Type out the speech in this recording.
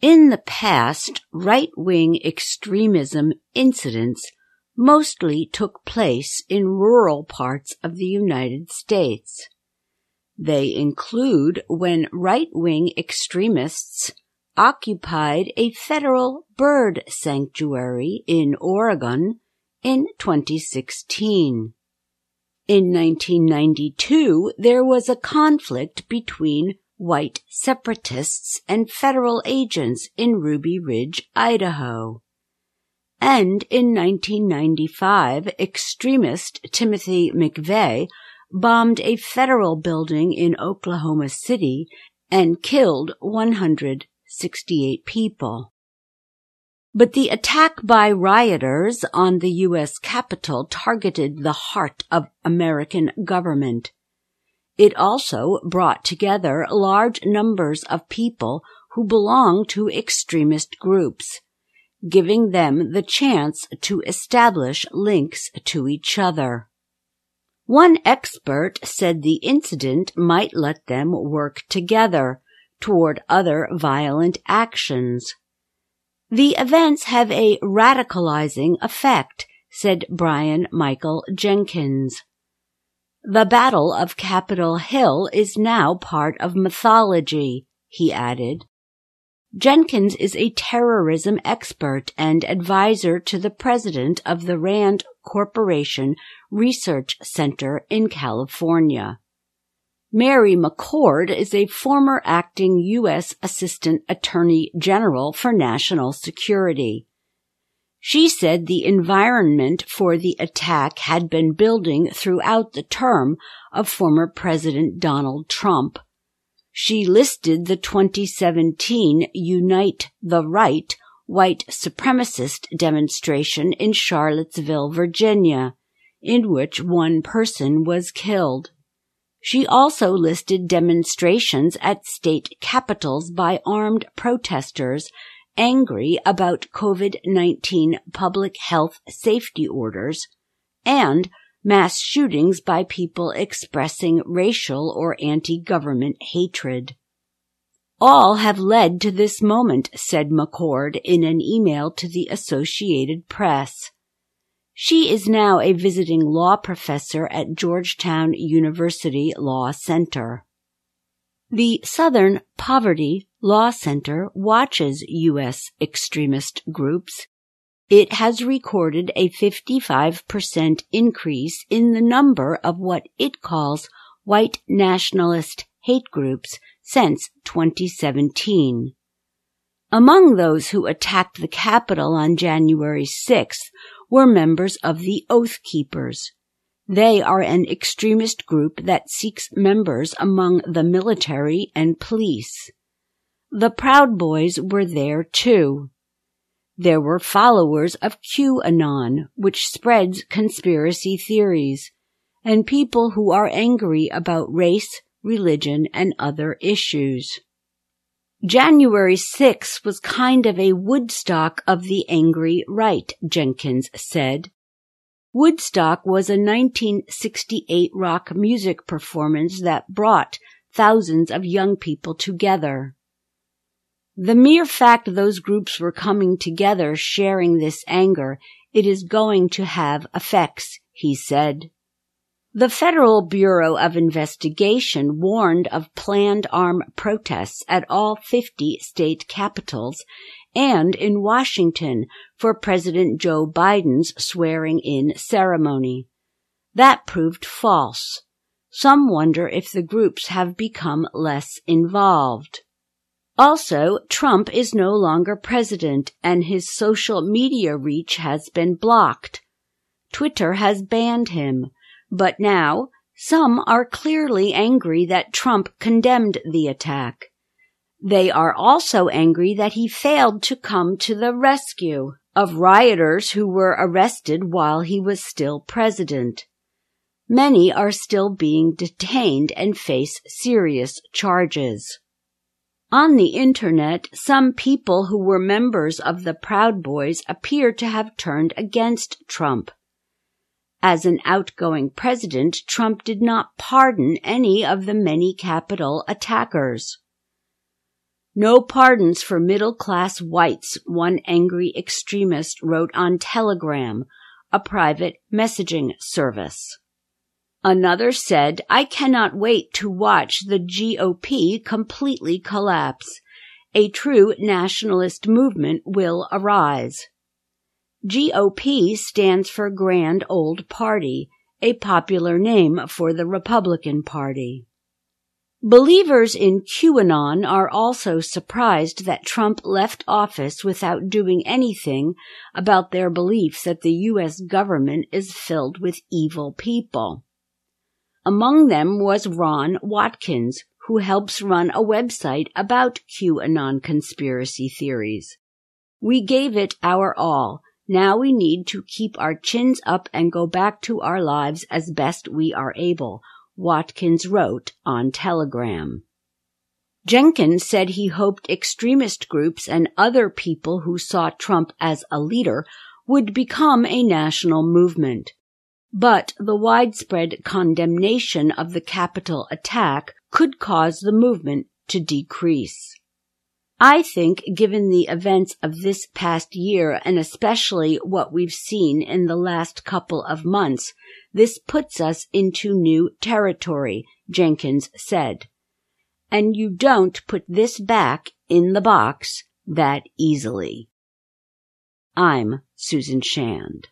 In the past, right-wing extremism incidents mostly took place in rural parts of the United States. They include when right-wing extremists occupied a federal bird sanctuary in Oregon in 2016. In 1992, there was a conflict between white separatists and federal agents in Ruby Ridge, Idaho. And in 1995, extremist Timothy McVeigh bombed a federal building in Oklahoma City and killed 168 people. But the attack by rioters on the U.S. Capitol targeted the heart of American government. It also brought together large numbers of people who belong to extremist groups, giving them the chance to establish links to each other. One expert said the incident might let them work together toward other violent actions. The events have a radicalizing effect, said Brian Michael Jenkins. The Battle of Capitol Hill is now part of mythology, he added. Jenkins is a terrorism expert and advisor to the president of the Rand Corporation Research Center in California. Mary McCord is a former acting U.S. Assistant Attorney General for National Security. She said the environment for the attack had been building throughout the term of former President Donald Trump. She listed the 2017 Unite the Right white supremacist demonstration in Charlottesville, Virginia, in which one person was killed. She also listed demonstrations at state capitals by armed protesters angry about COVID-19 public health safety orders and mass shootings by people expressing racial or anti-government hatred. All have led to this moment, said McCord in an email to the Associated Press. She is now a visiting law professor at Georgetown University Law Center. The Southern Poverty Law Center watches U.S. extremist groups. It has recorded a 55% increase in the number of what it calls white nationalist hate groups since 2017. Among those who attacked the Capitol on January 6th were members of the Oath Keepers. They are an extremist group that seeks members among the military and police. The Proud Boys were there too. There were followers of QAnon, which spreads conspiracy theories, and people who are angry about race, religion, and other issues. January 6th was kind of a Woodstock of the angry right, Jenkins said. Woodstock was a 1968 rock music performance that brought thousands of young people together. The mere fact those groups were coming together sharing this anger, it is going to have effects, he said. The Federal Bureau of Investigation warned of planned armed protests at all 50 state capitals and in Washington for President Joe Biden's swearing-in ceremony. That proved false. Some wonder if the groups have become less involved. Also, Trump is no longer president, and his social media reach has been blocked. Twitter has banned him, but now some are clearly angry that Trump condemned the attack. They are also angry that he failed to come to the rescue of rioters who were arrested while he was still president. Many are still being detained and face serious charges. On the Internet, some people who were members of the Proud Boys appear to have turned against Trump. As an outgoing president, Trump did not pardon any of the many Capitol attackers. No pardons for middle-class whites, one angry extremist wrote on Telegram, a private messaging service. Another said, "I cannot wait to watch the GOP completely collapse. A true nationalist movement will arise." GOP stands for Grand Old Party, a popular name for the Republican Party. Believers in QAnon are also surprised that Trump left office without doing anything about their belief that the U.S. government is filled with evil people. Among them was Ron Watkins, who helps run a website about QAnon conspiracy theories. "We gave it our all. Now we need to keep our chins up and go back to our lives as best we are able," Watkins wrote on Telegram. Jenkins said he hoped extremist groups and other people who saw Trump as a leader would become a national movement. But the widespread condemnation of the Capitol attack could cause the movement to decrease. I think, given the events of this past year, and especially what we've seen in the last couple of months, this puts us into new territory, Jenkins said. And you don't put this back in the box that easily. I'm Susan Shand.